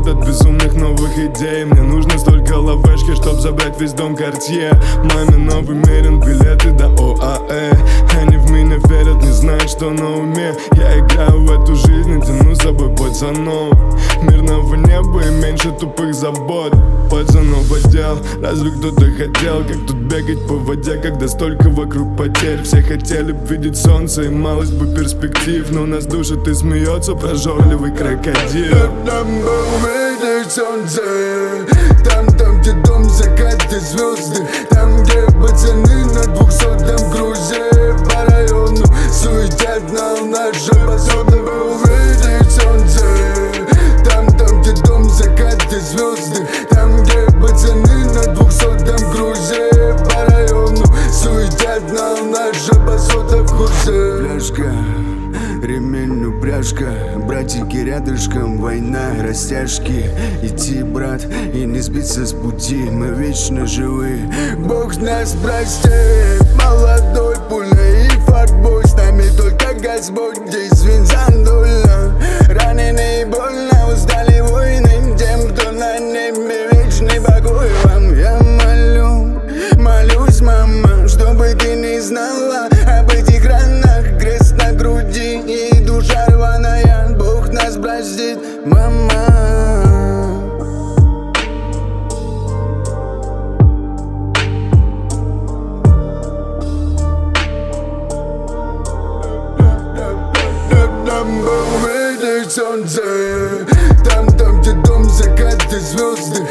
от безумных новых идей. Мне нужно столько лавешки, чтоб забрать весь дом Картье. Маме новый мерен, билеты до ОАЭ. Они в меня верят, не знают, что на уме. Я играю в эту жизнь и тяну с собой пацанов. Мирного неба и меньше тупых забот. Пацанов отдел, разве кто-то хотел? Как тут бегать по воде, когда столько вокруг потерь? Все хотели б видеть солнце и малость бы перспектив, но нас душит и смеется прожорливый крокодил. Там бы увидеть солнце, там, где дом, закаты, звезды. Там, где пацаны на 200-м грузе. По району суетят на наше пособие. Бы увидеть солнце, там, где дом, закаты, звезды. Там, где пацаны на 200-м грузе. По району суетят на наше пособие в курсе. Пляшка, ремень, упряжка, братики рядышком, война, растяжки. Идти, брат, и не сбиться с пути, мы вечно живы. Бог нас простит, молодой, пуля и фарбой. С нами только Господь, здесь винзандула. Ранены и больно, устали войны. Тем, кто на небе, вечный покой вам. Я молюсь, мама, чтобы ты не знала об этих ранах. Крест на груди и душа рваная. Бог нас простит, мама. Там бы увидеть солнце, там, где дом, закаты, звезды.